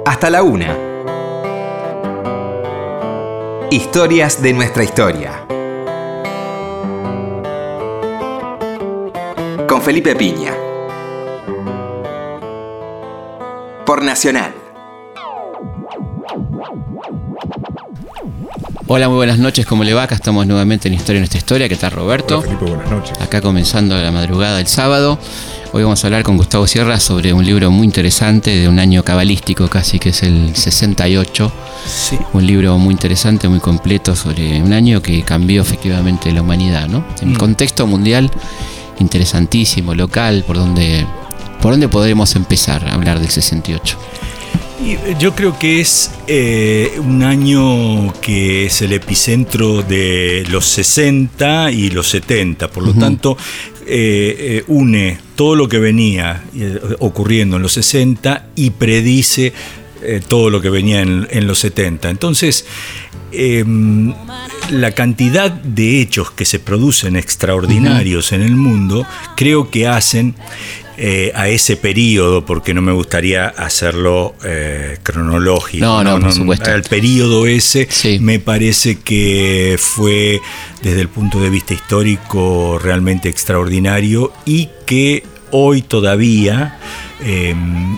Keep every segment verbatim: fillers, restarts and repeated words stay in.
hasta la una. Historias de nuestra historia. Con Felipe Piña. Por Nacional. Hola, muy buenas noches, ¿cómo le va? Acá estamos nuevamente en Historia de Nuestra Historia. ¿Qué tal, Roberto? Hola, Felipe, buenas noches. Acá comenzando la madrugada del sábado. Hoy vamos a hablar con Gustavo Sierra sobre un libro muy interesante de un año cabalístico casi, que es el sesenta y ocho. Sí. Un libro muy interesante, muy completo, sobre un año que cambió efectivamente la humanidad, ¿no? En Mm. contexto mundial, interesantísimo, local, por donde, por dónde podremos empezar a hablar del sesenta y ocho. Y yo creo que es eh, un año que es el epicentro de los sesenta y los setenta, por lo uh-huh. tanto eh, eh, une todo lo que venía eh, ocurriendo en los sesenta y predice eh, todo lo que venía en, en los setenta. Entonces, eh, la cantidad de hechos que se producen extraordinarios uh-huh. en el mundo, creo que hacen Eh, a ese periodo, porque no me gustaría hacerlo eh, cronológico. No, no, no, por supuesto. El periodo ese sí. me parece que fue, desde el punto de vista histórico, realmente extraordinario y que hoy todavía eh,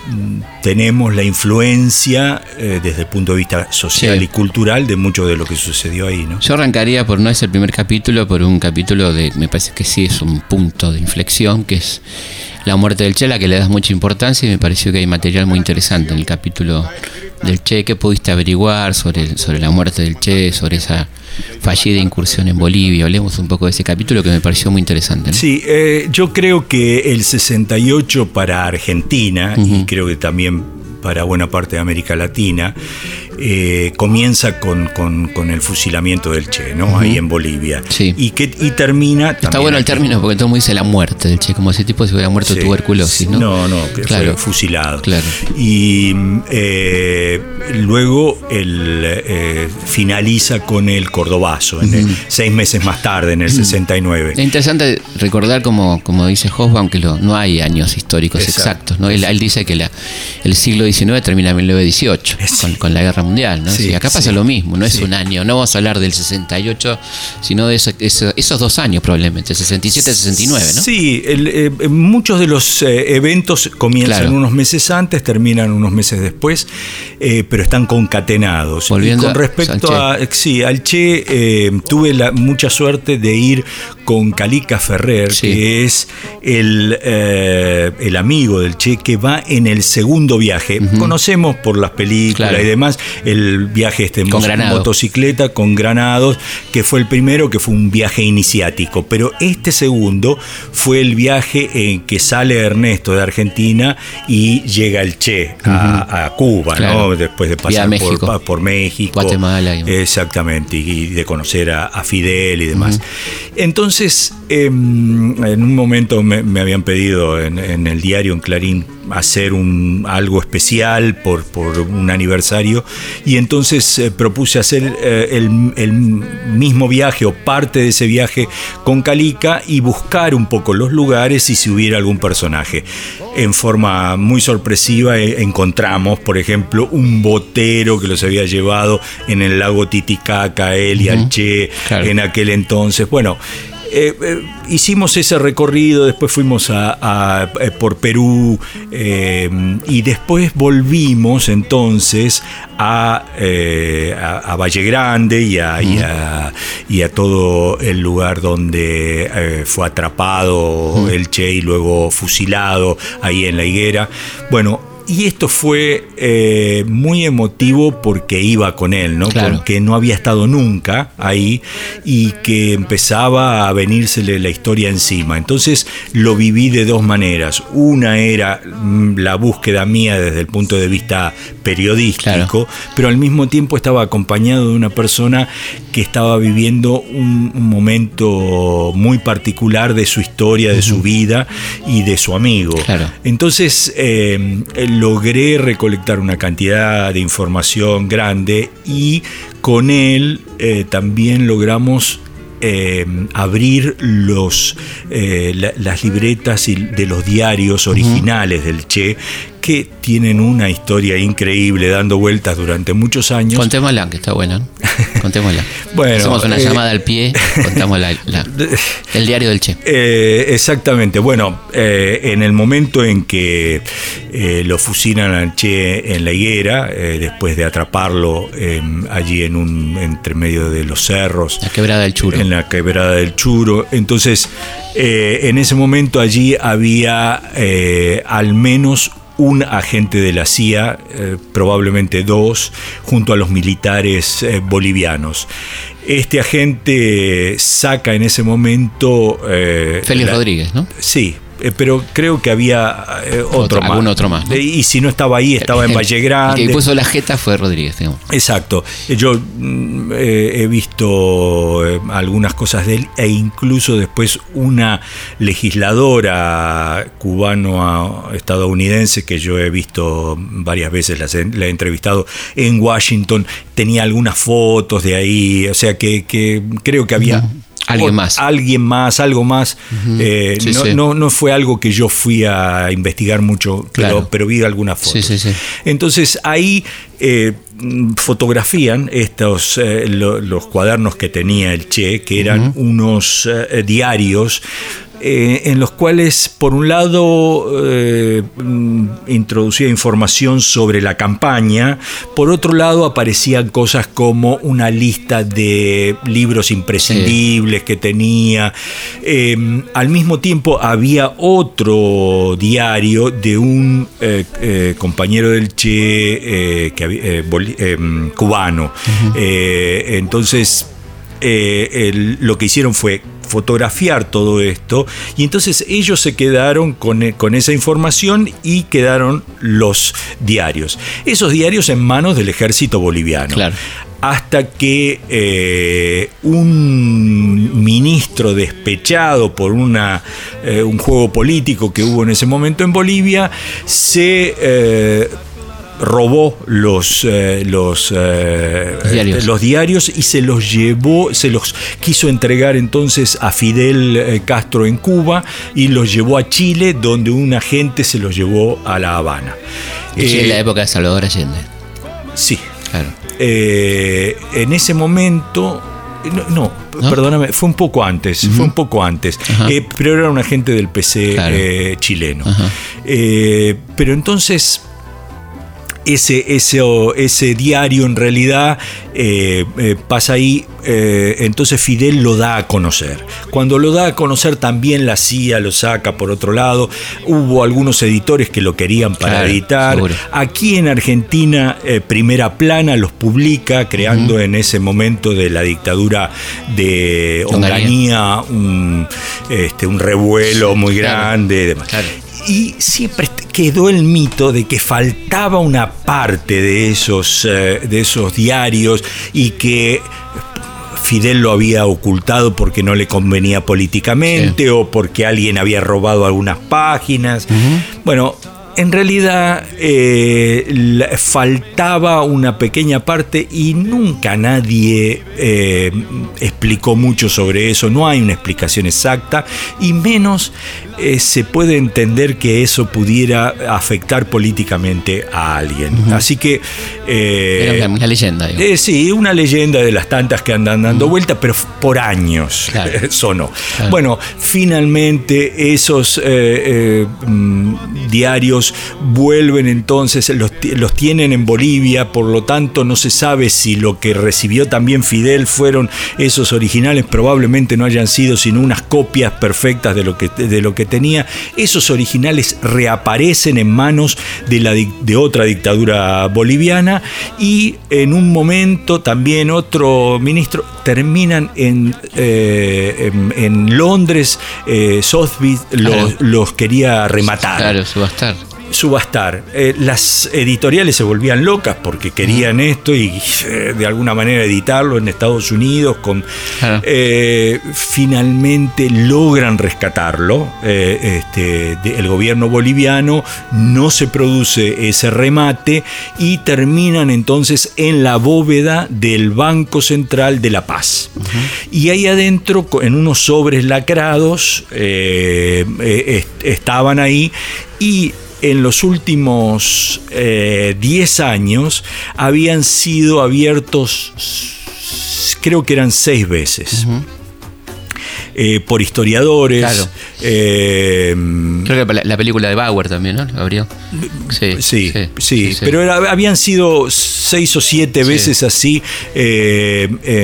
tenemos la influencia eh, desde el punto de vista social sí. y cultural de mucho de lo que sucedió ahí, ¿no? Yo arrancaría por, no es el primer capítulo, por un capítulo de, me parece que sí es un punto de inflexión, que es la muerte del Che, a la que le das mucha importancia, y me pareció que hay material muy interesante en el capítulo del Che. ¿Qué pudiste averiguar sobre, sobre la muerte del Che, sobre esa fallida incursión en Bolivia? Hablemos un poco de ese capítulo que me pareció muy interesante, ¿no? Sí, eh, yo creo que el sesenta y ocho para Argentina, uh-huh. y creo que también para buena parte de América Latina, eh, comienza con, con, con el fusilamiento del Che, ¿no? Uh-huh. Ahí en Bolivia. Sí. Y, que, y termina... Está bueno el aquí. término, porque todo el mundo dice la muerte del Che, como ese tipo se hubiera muerto de sí. tuberculosis, ¿no? No, no, que claro. fue fusilado. Claro. Y eh, luego el, eh, finaliza con el Cordobazo, en uh-huh. el, seis meses más tarde, en el uh-huh. sesenta y nueve. Es interesante recordar, como, como dice Hobsbawm, que lo, no hay años históricos Exacto. exactos, ¿no? Él, él dice que la, el siglo diecinueve termina en mil novecientos dieciocho, sí. con, con la Guerra Mundial, ¿no? Sí, sí, acá pasa sí. lo mismo, no es sí. un año, no vamos a hablar del sesenta y ocho, sino de eso, eso, esos dos años probablemente, sesenta y siete, sesenta y nueve, ¿no? Sí, el, eh, muchos de los eh, eventos comienzan claro. unos meses antes, terminan unos meses después, eh, pero están concatenados. Volviendo y con respecto al a, sí, al Che, eh, tuve la, mucha suerte de ir con Calica Ferrer, sí. que es el, eh, el amigo del Che, que va en el segundo viaje. Uh-huh. Conocemos por las películas claro. y demás el viaje este en motocicleta con Granados, que fue el primero, que fue un viaje iniciático, pero este segundo fue el viaje en que sale Ernesto de Argentina y llega el Che uh-huh. a, a Cuba, claro. ¿no? Después de pasar México. Por, por México, Guatemala y... exactamente, y de conocer a, a Fidel y demás. Uh-huh. Entonces, eh, en un momento me, me habían pedido en, en el diario, en Clarín, hacer un, algo especial por, por un aniversario, y entonces eh, propuse hacer eh, el, el mismo viaje o parte de ese viaje con Calica y buscar un poco los lugares y si hubiera algún personaje. En forma muy sorpresiva eh, encontramos, por ejemplo, un botero que los había llevado en el lago Titicaca, él y uh-huh. al Che, claro. en aquel entonces. Bueno, Eh, eh, hicimos ese recorrido, después fuimos a, a, a por Perú eh, y después volvimos entonces a, eh, a, a Valle Grande y a, uh-huh. y, a, y a todo el lugar donde eh, fue atrapado uh-huh. el Che y luego fusilado ahí en La Higuera. Bueno, y esto fue eh, muy emotivo porque iba con él, ¿no? Claro. Porque no había estado nunca ahí y que empezaba a venírsele la historia encima. Entonces lo viví de dos maneras. Una era la búsqueda mía desde el punto de vista periodístico, claro. pero al mismo tiempo estaba acompañado de una persona que estaba viviendo un, un momento muy particular de su historia, de uh-huh. su vida y de su amigo. Claro. Entonces, eh, logré recolectar una cantidad de información grande y con él eh, también logramos Eh, abrir los, eh, la, las libretas y de los diarios originales uh-huh. del Che, que tienen una historia increíble dando vueltas durante muchos años. Contémosla, que está buena, ¿no? Contémosla. Bueno, hacemos una eh, llamada al pie, contamos la, la, el diario del Che. Eh, exactamente. Bueno, eh, en el momento en que eh, lo fusilan al Che en la higuera, eh, después de atraparlo eh, allí en un entre medio de los cerros, la quebrada del Churo. En la quebrada del Churo. Entonces, eh, en ese momento allí había eh, al menos un agente de la C I A, eh, probablemente dos, junto a los militares eh, bolivianos. Este agente saca en ese momento... Eh, Félix la, Rodríguez, ¿no? Sí, eh, pero creo que había eh, otro, otro más. Algún otro más, ¿no? Eh, y si no estaba ahí, estaba en Valle Grande. El que puso la jeta fue Rodríguez, digamos. Exacto. Yo mm, eh, he visto eh, algunas cosas de él, e incluso después una legisladora cubano-estadounidense que yo he visto varias veces, la, la he entrevistado en Washington, tenía algunas fotos de ahí, o sea que, que creo que había... Uh-huh. Alguien más. Alguien más, algo más. Uh-huh. eh, sí, no, sí. No, no fue algo que yo fui a investigar mucho, pero, claro. pero vi algunas fotos. Sí, sí, sí. Entonces ahí eh, fotografían estos eh, lo, los cuadernos que tenía el Che, que eran uh-huh. unos eh, diarios. Eh, en los cuales, por un lado, eh, introducía información sobre la campaña, por otro lado, aparecían cosas como una lista de libros imprescindibles sí. que tenía. Eh, al mismo tiempo, había otro diario de un eh, eh, compañero del Che eh, que, eh, boli- eh, cubano. Uh-huh. Eh, entonces, eh, el, lo que hicieron fue fotografiar todo esto, y entonces ellos se quedaron con, con esa información y quedaron los diarios. Esos diarios en manos del ejército boliviano. Claro. Hasta que eh, un ministro despechado por una, eh, un juego político que hubo en ese momento en Bolivia se... Eh, robó los, eh, los, eh, los, diarios. los diarios y se los llevó, se los quiso entregar entonces a Fidel Castro en Cuba y los llevó a Chile, donde un agente se los llevó a La Habana. Y eh, en la época de Salvador Allende. Sí. Claro. Eh, en ese momento... No, no, ¿no? Perdóname, fue un poco antes, uh-huh. fue un poco antes, eh, pero era un agente del P C claro. eh, chileno. Uh-huh. Eh, pero entonces... Ese, ese, ese diario en realidad eh, eh, pasa ahí, eh, entonces Fidel lo da a conocer. Cuando lo da a conocer también la C I A lo saca por otro lado. Hubo algunos editores que lo querían para claro, editar. Seguro. Aquí en Argentina, eh, Primera Plana los publica, creando uh-huh. en ese momento de la dictadura de Onganía un, este, un revuelo muy grande. Demás. Claro. Y siempre quedó el mito de que faltaba una parte de esos, eh, de esos diarios y que Fidel lo había ocultado porque no le convenía políticamente sí. o porque alguien había robado algunas páginas. Uh-huh. Bueno, en realidad eh, la, faltaba una pequeña parte y nunca nadie eh, explicó mucho sobre eso. No hay una explicación exacta y menos eh, se puede entender que eso pudiera afectar políticamente a alguien. Uh-huh. Así que... Eh, Era una leyenda. Eh, sí, una leyenda de las tantas que andan dando uh-huh. vueltas, pero por años claro. sonó. Claro. Bueno, finalmente esos eh, eh, diarios vuelven entonces, los, los tienen en Bolivia, por lo tanto no se sabe si lo que recibió también Fidel fueron esos originales, probablemente no hayan sido sino unas copias perfectas de lo que, de lo que tenía. Esos originales reaparecen en manos de, la, de otra dictadura boliviana y en un momento también otro ministro terminan en, eh, en, en Londres, eh, Sotheby's los, claro. los quería rematar. Claro, subastar. subastar. Eh, las editoriales se volvían locas porque querían mm. esto y eh, de alguna manera editarlo en Estados Unidos. Con, claro. eh, finalmente logran rescatarlo. Eh, este, de, el gobierno boliviano no se produce ese remate y terminan entonces en la bóveda del Banco Central de La Paz. Uh-huh. Y ahí adentro, en unos sobres lacrados, eh, eh, estaban ahí y en los últimos diez eh, años habían sido abiertos, creo que eran seis veces. Uh-huh. Eh, por historiadores. Claro. Eh, Creo que la, la película de Bauer también, ¿no? ¿Abrió? Sí, sí, sí, sí, sí, sí. Pero era, habían sido seis o siete veces sí. así. Eh, eh,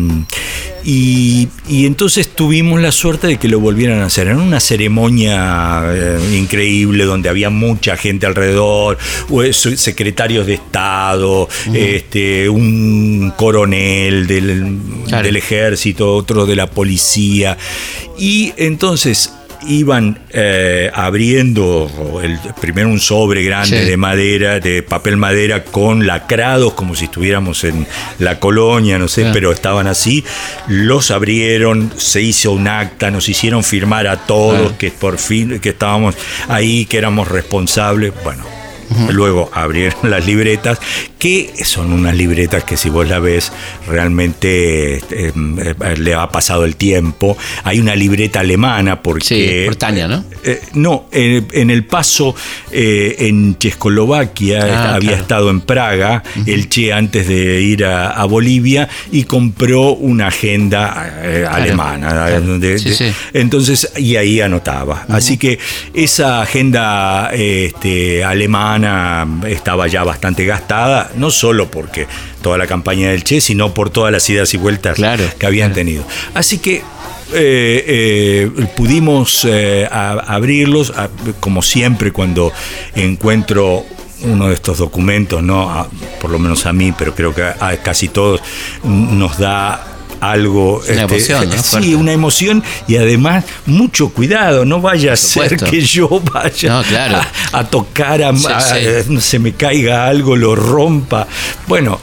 y, y entonces tuvimos la suerte de que lo volvieran a hacer. Era una ceremonia eh, increíble donde había mucha gente alrededor, secretarios de Estado, uh-huh. este, un coronel del, claro. del ejército, otro de la policía. Y entonces iban eh, abriendo el, primero un sobre grande sí. de madera, de papel madera con lacrados como si estuviéramos en la colonia, no sé, claro. pero estaban así, los abrieron, se hizo un acta, nos hicieron firmar a todos claro. que por fin, que estábamos ahí, que éramos responsables, bueno. Uh-huh. Luego abrieron las libretas, que son unas libretas que si vos la ves realmente eh, eh, le ha pasado el tiempo. Hay una libreta alemana porque... Sí, por Tania, ¿no? Eh, no, eh, en el paso eh, en Checoslovaquia, ah, había claro. estado en Praga, uh-huh. el Che antes de ir a, a Bolivia, y compró una agenda eh, claro. alemana. Claro. De, sí, de, sí. Entonces, y ahí anotaba. Uh-huh. Así que esa agenda este, alemana estaba ya bastante gastada, no solo porque toda la campaña del Che, sino por todas las idas y vueltas claro, que habían claro. tenido. Así que eh, eh, pudimos eh, a, abrirlos, a, como siempre cuando encuentro uno de estos documentos, no, a, por lo menos a mí, pero creo que a, a casi todos nos da algo, una este, emoción, ¿no? Sí, Fuerte. Una emoción, y además mucho cuidado, no vaya a ser que yo vaya no, claro. a, a tocar, a, sí, a, sí. a, se me caiga algo, lo rompa. Bueno,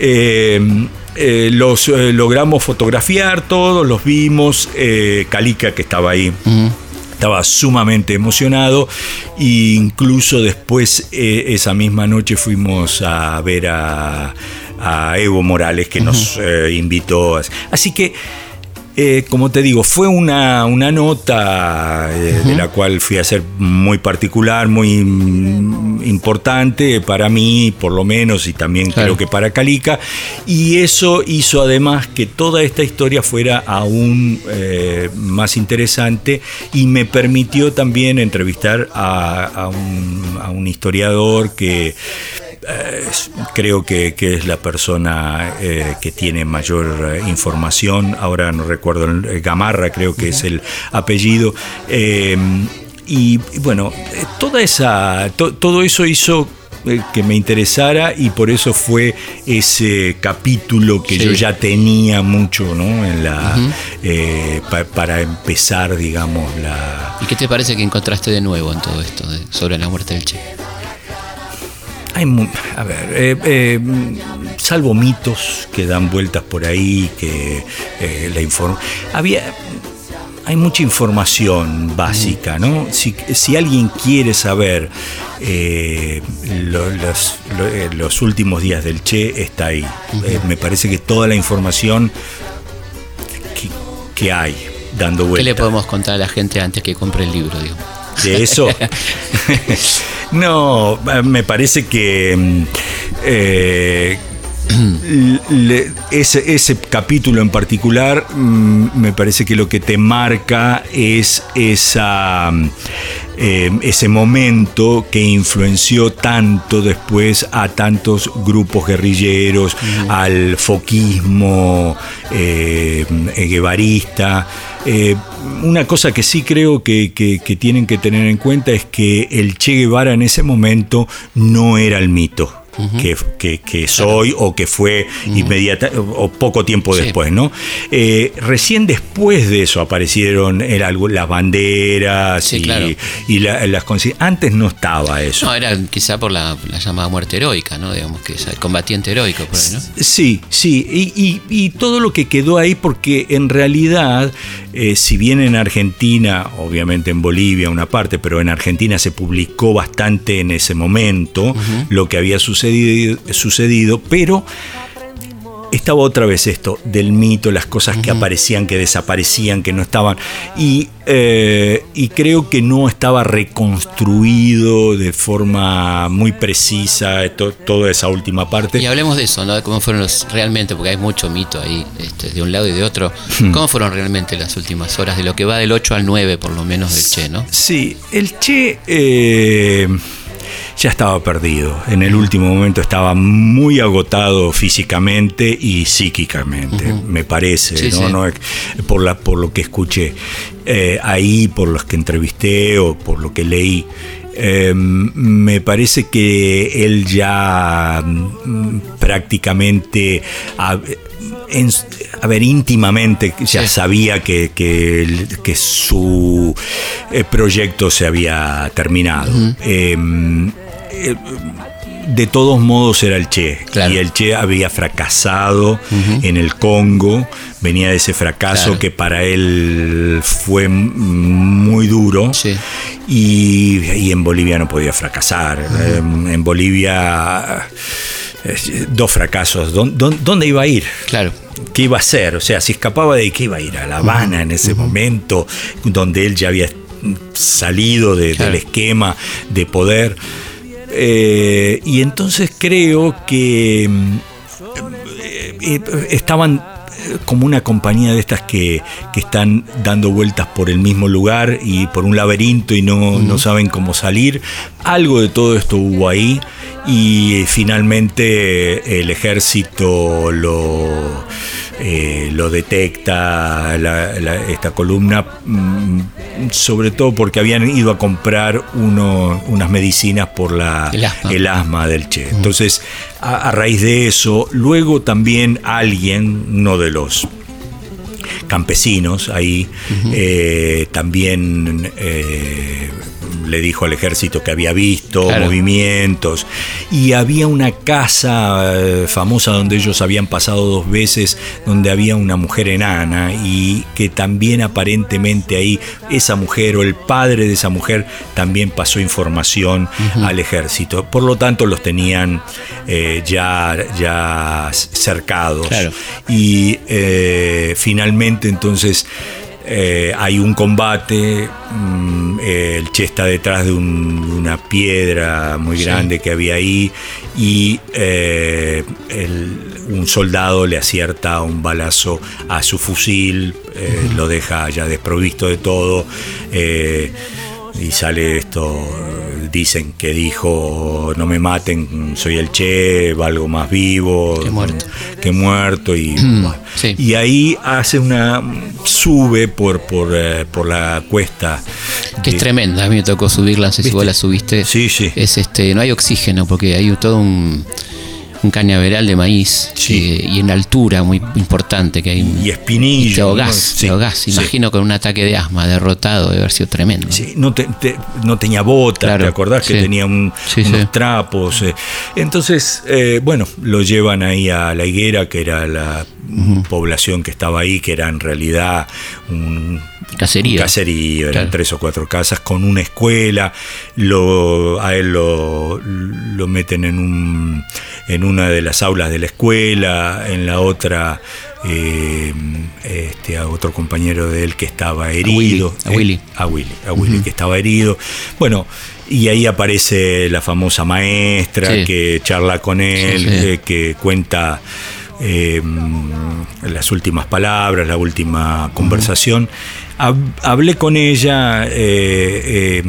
eh, eh, los eh, logramos fotografiar todos, los vimos, eh, Calica, que estaba ahí, uh-huh. estaba sumamente emocionado, e incluso después eh, esa misma noche fuimos a ver a a Evo Morales, que uh-huh. nos eh, invitó. Así que, eh, como te digo, fue una, una nota eh, uh-huh. de la cual fui a ser muy particular, muy importante para mí, por lo menos, y también claro. creo que para Calica, y eso hizo además que toda esta historia fuera aún eh, más interesante, y me permitió también entrevistar a, a, un, a un historiador que Eh, creo que, que es la persona eh, que tiene mayor eh, información. Ahora no recuerdo, el, Gamarra creo que uh-huh. es el apellido. Eh, y, y bueno, toda esa, to, todo eso hizo eh, que me interesara, y por eso fue ese capítulo que sí. yo ya tenía mucho, ¿no? En la uh-huh. eh, pa, para empezar, digamos, la. ¿Y qué te parece que encontraste de nuevo en todo esto de, sobre la muerte del Che? Hay, a ver, eh, eh, salvo mitos que dan vueltas por ahí, que eh, la inform- había, hay mucha información básica, ¿no? Si, si alguien quiere saber eh, lo, los, lo, eh, los últimos días del Che, está ahí. Uh-huh. Eh, me parece que toda la información que, que hay dando vueltas. ¿Qué le podemos contar a la gente antes que compre el libro, digamos? De eso. No, me parece que eh, le, ese, ese capítulo en particular, me parece que lo que te marca es esa, eh, ese momento que influenció tanto después a tantos grupos guerrilleros, mm. al foquismo eh, guevarista. Eh, una cosa que sí creo que, que, que tienen que tener en cuenta es que el Che Guevara en ese momento no era el mito. Uh-huh. que, que, que soy claro. o que fue uh-huh. inmediata o poco tiempo sí. después, ¿no? Eh, recién después de eso aparecieron el, las banderas sí, y, claro. y la, las antes no estaba eso. No, era quizá por la, la llamada muerte heroica, ¿no? Digamos que es el combatiente heroico, por ahí, ¿no? Sí, sí, y, y, y todo lo que quedó ahí, porque en realidad, eh, si bien en Argentina, obviamente en Bolivia una parte, pero en Argentina se publicó bastante en ese momento uh-huh. lo que había sucedido Sucedido, sucedido, pero estaba otra vez esto del mito, las cosas uh-huh. que aparecían, que desaparecían, que no estaban. Y, eh, y creo que no estaba reconstruido de forma muy precisa to, toda esa última parte. Y hablemos de eso, ¿no? De cómo fueron los realmente, porque hay mucho mito ahí, este, de un lado y de otro. Hmm. ¿Cómo fueron realmente las últimas horas de lo que va del ocho al nueve, por lo menos, del Che, ¿no? Sí, el Che eh, ya estaba perdido. En el último momento estaba muy agotado físicamente y psíquicamente, uh-huh. me parece, sí, ¿no? Sí. No, por, la, por lo que escuché eh, ahí, por los que entrevisté o por lo que leí. Eh, me parece que él ya mm, prácticamente a, en, a ver íntimamente ya sí. sabía que, que, que su eh, proyecto se había terminado. Uh-huh. eh, eh, de todos modos era el Che, claro. y el Che había fracasado uh-huh. en el Congo, venía de ese fracaso claro. que para él fue muy duro, sí. y, y en Bolivia no podía fracasar. Uh-huh. En, en Bolivia dos fracasos, ¿dónde, dónde iba a ir? Claro. ¿Qué iba a hacer? O sea, si escapaba de qué iba a ir, a La Habana uh-huh. en ese uh-huh. momento, donde él ya había salido de, claro. del esquema de poder. Eh, y entonces creo que eh, estaban como una compañía de estas que, que están dando vueltas por el mismo lugar y por un laberinto y no, uh-huh. no saben cómo salir. Algo de todo esto hubo ahí y finalmente el ejército lo... Eh, lo detecta la, la, esta columna, mmm, sobre todo porque habían ido a comprar uno, unas medicinas por la, el, asma. el asma del Che. Uh-huh. Entonces, a, a raíz de eso, luego también alguien, uno de los campesinos ahí, uh-huh. eh, también eh, le dijo al ejército que había visto claro. movimientos, y había una casa eh, famosa donde ellos habían pasado dos veces, donde había una mujer enana y que también aparentemente ahí esa mujer o el padre de esa mujer también pasó información uh-huh. al ejército. Por lo tanto los tenían eh, ya, ya cercados. Claro. Y eh, finalmente entonces Eh, hay un combate, mmm, eh, el Che está detrás de, un, de una piedra muy grande sí. que había ahí y eh, el, un soldado le acierta un balazo a su fusil, eh, uh-huh. lo deja ya desprovisto de todo, eh, y sale esto, dicen que dijo: no me maten, soy el Che, valgo más vivo que muerto, que muerto y, bueno. sí. y ahí hace una sube por por, eh, por la cuesta que de, es tremenda. A mí me tocó subirla, no sé ¿viste? Si vos la subiste. Sí, sí. Es este, no hay oxígeno porque hay todo un un cañaveral de maíz sí. eh, y en altura muy importante que hay y espinillo y te ahogás, ¿no? sí, te ahogás. Imagino sí. con un ataque de asma derrotado debe haber sido tremendo. Sí, no, te, te, no tenía botas, claro, ¿te acordás sí. que tenía un, sí, unos sí. trapos? Eh. Entonces, eh, bueno, lo llevan ahí a La Higuera, que era la uh-huh. población que estaba ahí, que era en realidad un caserío, un caserío eran claro. tres o cuatro casas con una escuela. Lo, a él lo, lo meten en un en una de las aulas de la escuela, en la otra eh, este, a otro compañero de él que estaba herido, a Willy, eh, a Willy, a Willy uh-huh. que estaba herido. Bueno, y ahí aparece la famosa maestra sí. que charla con él, sí, sí. Eh, que cuenta eh, las últimas palabras, la última conversación. Uh-huh. Hablé con ella, eh, eh,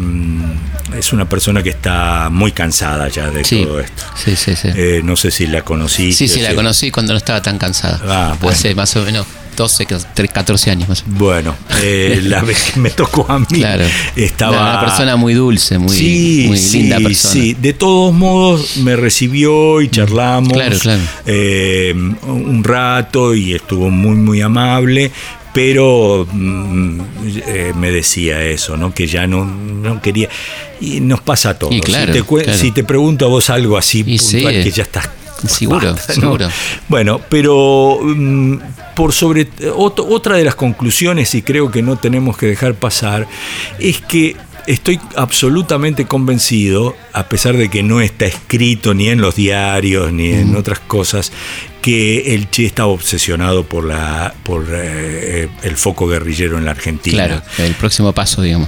es una persona que está muy cansada ya de sí, todo esto. Sí, sí, sí. Eh, no sé si la conocí. Sí, sí, la conocí cuando no estaba tan cansada. Ah, bueno. Hace más o menos doce, catorce años más o menos. Bueno, eh, la vez que me tocó a mí, claro. estaba... Una persona muy dulce, muy, sí, muy sí, linda persona. Sí, de todos modos me recibió y charlamos claro, claro. Eh, un rato y estuvo muy, muy amable. Pero mm, eh, me decía eso, ¿no? Que ya no, no quería. Y nos pasa a todos. Claro, si, te cu- claro. si te pregunto a vos algo así y puntual, sí, que ya estás. Seguro, basta, ¿no? seguro. Bueno, pero mm, por sobre ot- otra de las conclusiones, y creo que no tenemos que dejar pasar, es que estoy absolutamente convencido, a pesar de que no está escrito ni en los diarios ni en mm. otras cosas, que el Che estaba obsesionado por la por eh, el foco guerrillero en la Argentina. Claro, el próximo paso, digamos.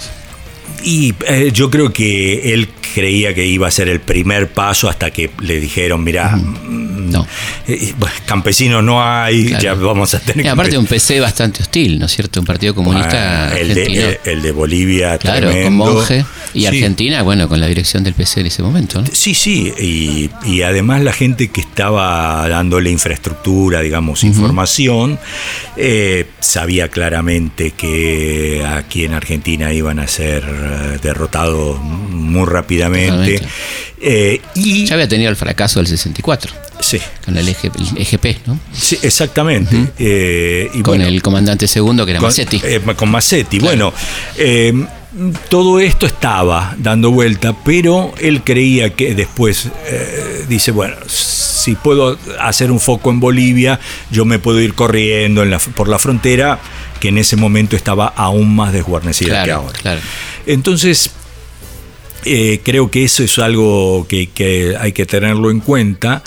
Y eh, yo creo que él creía que iba a ser el primer paso hasta que le dijeron, mirá, mm, no. eh, campesinos no hay, claro. ya vamos a tener y que... aparte un P C bastante hostil, ¿no es cierto? Un partido comunista bueno, el argentino. De, el, el de Bolivia, claro, tremendo. Con Monge. Y sí. Argentina, bueno, con la dirección del P C en ese momento, ¿no? Sí, sí, y, y además la gente que estaba dándole infraestructura, digamos, uh-huh. información, eh, sabía claramente que aquí en Argentina iban a ser derrotado muy rápidamente. Eh, y ya había tenido el fracaso del sesenta y cuatro. Sí. Con el, eje, el E G P, ¿no? Sí, exactamente. Uh-huh. eh, y con bueno, el comandante segundo, que era con, Massetti. Eh, con Massetti. Claro. Bueno, eh, todo esto estaba dando vuelta, pero él creía que después, eh, dice, bueno, si puedo hacer un foco en Bolivia, yo me puedo ir corriendo en la, por la frontera, que en ese momento estaba aún más desguarnecida claro, que ahora. Claro. Entonces, eh, creo que eso es algo que, que hay que tenerlo en cuenta.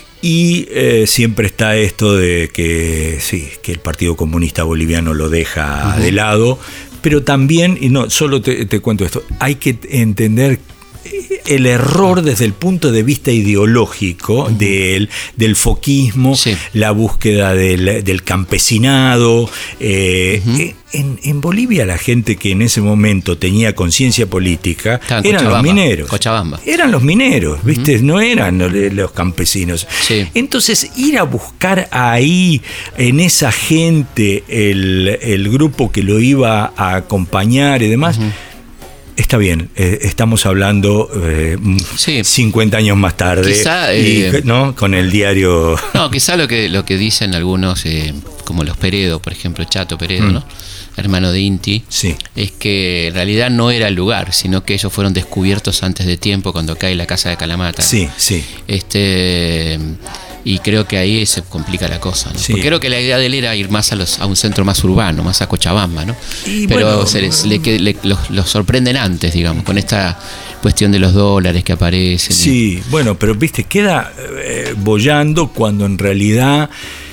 Y eh, siempre está esto de que sí, que el Partido Comunista Boliviano lo deja uh-huh. de lado, pero también, y no solo te, te cuento esto, hay que entender el error desde el punto de vista ideológico uh-huh. del, del foquismo, sí. la búsqueda del, del campesinado. Eh, uh-huh. en, en Bolivia la gente que en ese momento tenía conciencia política Estaban eran Cochabamba, los mineros. Cochabamba. Eran los mineros, ¿viste? Uh-huh. No eran los campesinos. Sí. Entonces, ir a buscar ahí, en esa gente, el, el grupo que lo iba a acompañar y demás... Uh-huh. Está bien, eh, estamos hablando eh, sí. cincuenta años más tarde, quizá, y, eh, ¿no? Con el diario... No, quizá lo que, lo que dicen algunos, eh, como los Peredo, por ejemplo, Chato Peredo, mm. ¿no? hermano de Inti, sí. es que en realidad no era el lugar, sino que ellos fueron descubiertos antes de tiempo cuando cae la casa de Calamata. Sí, sí. Este... Y creo que ahí se complica la cosa, ¿no? Sí. Porque creo que la idea de él era ir más a, los, a un centro más urbano, más a Cochabamba, ¿no? Y Pero bueno, se les, le, le, los, los sorprenden antes, digamos, con esta cuestión de los dólares que aparecen. Sí, y... bueno, pero viste, queda eh, boyando cuando en realidad...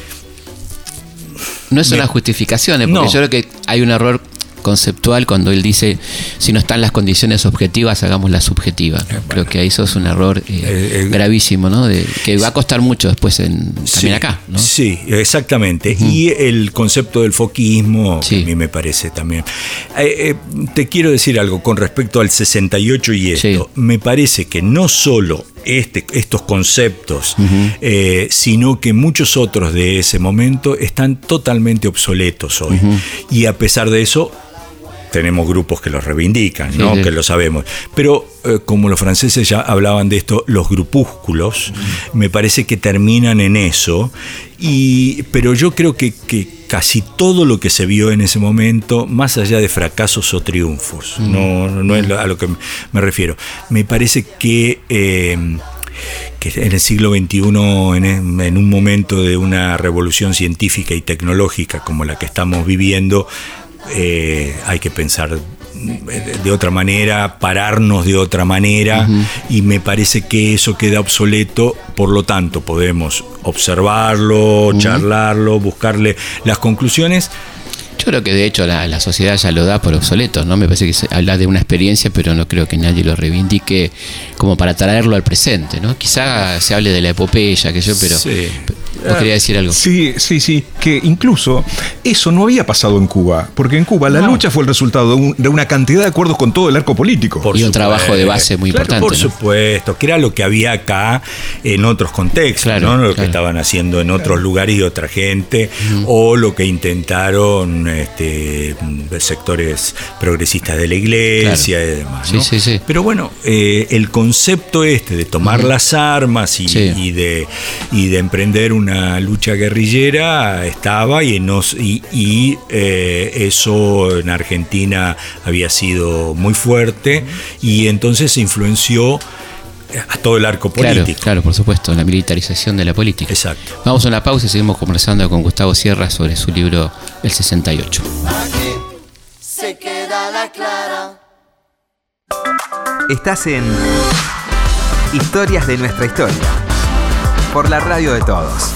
No es Me... una justificación, porque no. yo creo que hay un error conceptual cuando él dice, si no están las condiciones objetivas, hagamos la subjetiva. ¿no? Bueno, creo que eso es un error eh, eh, eh, gravísimo, ¿no? De, que va a costar mucho después en, también sí, acá, ¿no? Sí, exactamente. Uh-huh. Y el concepto del foquismo, sí. que a mí me parece también. Eh, eh, te quiero decir algo con respecto al sesenta y ocho y esto. Sí. Me parece que no solo Este, estos conceptos, uh-huh. eh, sino que muchos otros de ese momento están totalmente obsoletos hoy. Uh-huh. Y a pesar de eso, tenemos grupos que los reivindican, ¿no? Sí, sí. Que lo sabemos. Pero eh, como los franceses ya hablaban de esto, los grupúsculos, uh-huh. me parece que terminan en eso. Y, pero yo creo que, que casi todo lo que se vio en ese momento, más allá de fracasos o triunfos, uh-huh. no, no es a lo que me refiero, me parece que... Eh, que en el siglo veintiuno, en, en un momento de una revolución científica y tecnológica como la que estamos viviendo, eh, hay que pensar de otra manera, pararnos de otra manera, uh-huh. y me parece que eso queda obsoleto. Por lo tanto, podemos observarlo, uh-huh. charlarlo, buscarle las conclusiones. Yo creo que de hecho la, la sociedad ya lo da por obsoleto, ¿no? Me parece que se habla de una experiencia, pero no creo que nadie lo reivindique como para traerlo al presente, ¿no? Quizá se hable de la epopeya, que yo, pero... Sí. ¿Vos querías decir algo? Sí, sí, sí, que incluso eso no había pasado en Cuba, porque en Cuba la no. lucha fue el resultado de, un, de una cantidad de acuerdos con todo el arco político. Por y supuesto. Un trabajo de base muy claro, importante. Por ¿no? supuesto, que era lo que había acá en otros contextos, claro, ¿no? Lo claro. que estaban haciendo en otros lugares y otra gente, uh-huh. o lo que intentaron este, sectores progresistas de la iglesia claro. y demás, ¿no? Sí, sí, sí. Pero bueno, eh, el concepto este de tomar uh-huh. las armas y, sí. y, de, y de emprender una lucha guerrillera estaba y, nos, y, y eh, eso en Argentina había sido muy fuerte y entonces influenció a todo el arco político. Claro, claro, por supuesto, la militarización de la política. Exacto. Vamos a una pausa y seguimos conversando con Gustavo Sierra sobre su libro El sesenta y ocho. Aquí se queda la clara. Estás en Historias de nuestra historia, por la radio de todos.